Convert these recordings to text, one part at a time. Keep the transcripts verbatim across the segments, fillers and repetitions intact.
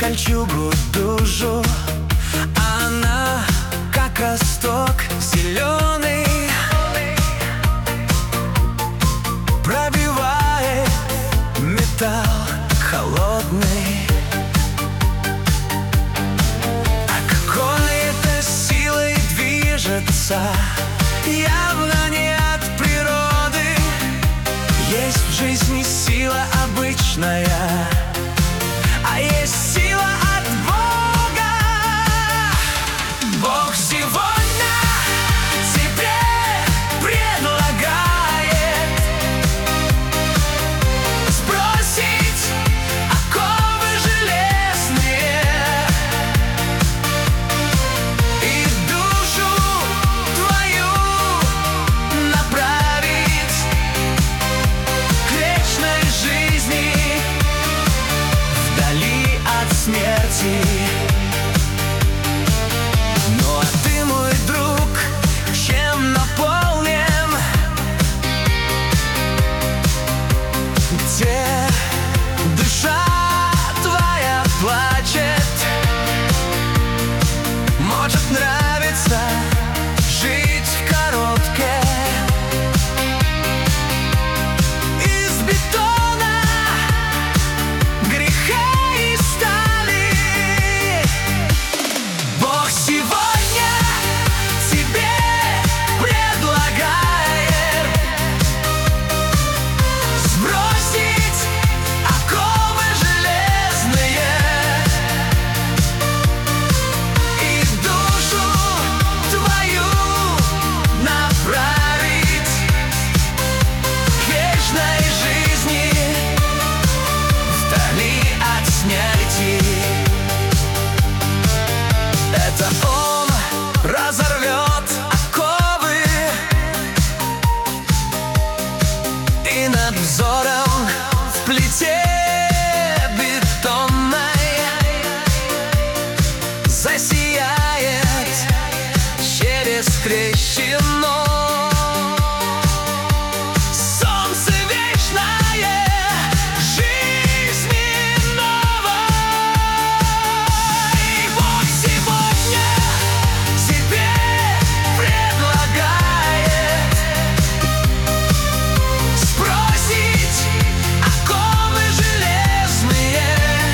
кольчугу душу. Она, как росток зеленый, пробивает металл холодный. А какой это силой движется, явно не от природы. Есть в жизни сила обычная, а есть сила от Бога. Бог сегодня тебе предлагает сбросить оковы железные и душу твою направить к вечной жизни вдали от смерти. Ну а ты, мой друг, чем наполнен? Где душа твоя плачет? Может, нравится жить в коробке из бетона, греха и стали. Бог сегодня тебе предлагает сбросить оковы железные и душу твою направить к вечной жизни вдали от смерти. Это Он разорвет оковы, и над взором в плите бетонной засияет через трещину солнце вечное жизни новой. И Бог сегодня тебе предлагает сбросить оковы железные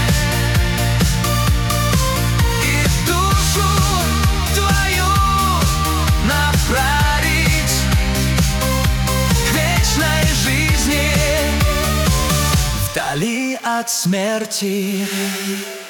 и душу твою направить к вечной жизни вдали от смерти.